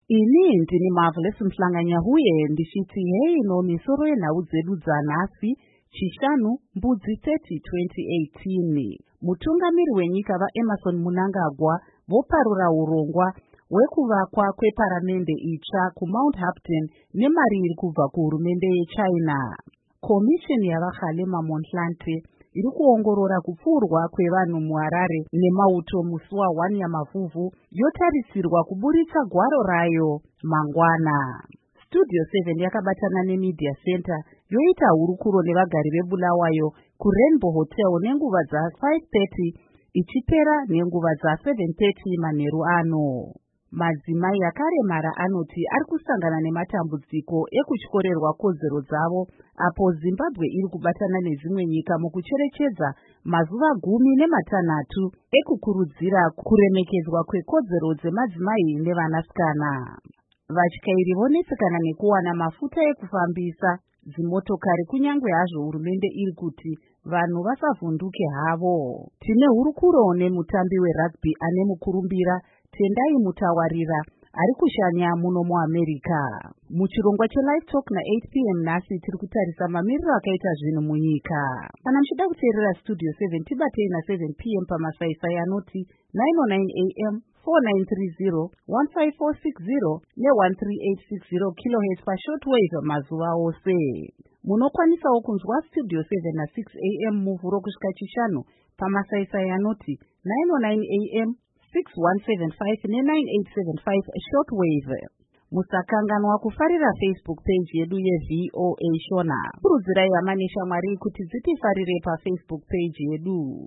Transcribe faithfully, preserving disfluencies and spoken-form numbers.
Ini ndini Marvelous Mhlanganya huye ndishiti hei no misoro yenhau dzedu dzanhasi chishanu mbudzi thirty twenty eighteen. Mutungamiri wenyika vaEmmerson Mnangagwa voparura urongwa hwekuvakwa kweparamende itsva kuMount Hampton nemari iri kubva kuhurumende yeChina. Komishini yavaKgalema Motlanthe iri kuongorora kupfuurwa kwevanhu muHarare nemauto musi wa1 yaMavhuvhu yotarisirwa kuburitsa gwaro rayo mangwana. Studio seven yakabatana neMedia Center yoita hurukuro nevagari veBulawayo kuRainbow Hotel nenguva dza5 thirty ichipera nenguva dza7 thirty manheru ano. Madzimai akaremara anoti ari kusangana nematambudziko ekutyorerwa kodzero dzavo apo Zimbabwe iri kubatana nedzimwe nyika mukucherechedza mazuva gumi nematanhatu ekukurudzira kuremekedzwa kwekodzero dzemadzimai nevanasikana. Vatyairi vonetsekana nekuwana mafuta ekufambisa dzimotokari kunyange hazvo hurumende iri kuti vanhu vasavhunduke havo. Tine hurukuro nemutambi werugby ane mukurumbira Tendai Mutawarira ari kushanya muno muAmerica. Muchirongwa cheLive Talk na eight p m nhasi tiri kutarisa mamiriro akaita zvinhu munyika. Kana muchida kuteerera Studio seven tibatei na seven p m pamasaisai anoti nine oh nine a m four nine three zero one five four six zero ne one three eight six zero kilohertz pashortwave mazuva ose. Munokwanisawo kunzwa Studio seven na six a m muvhuro kusvika chishanu pamasaisai anoti nine oh nine a m six one seven five ne nine eight seven five shortwave. Musakanganwa kufarira Facebook page yedu yeV O A Shona. Kurudzirai hama neshamwari kuti dzitifarire paFacebook page yedu.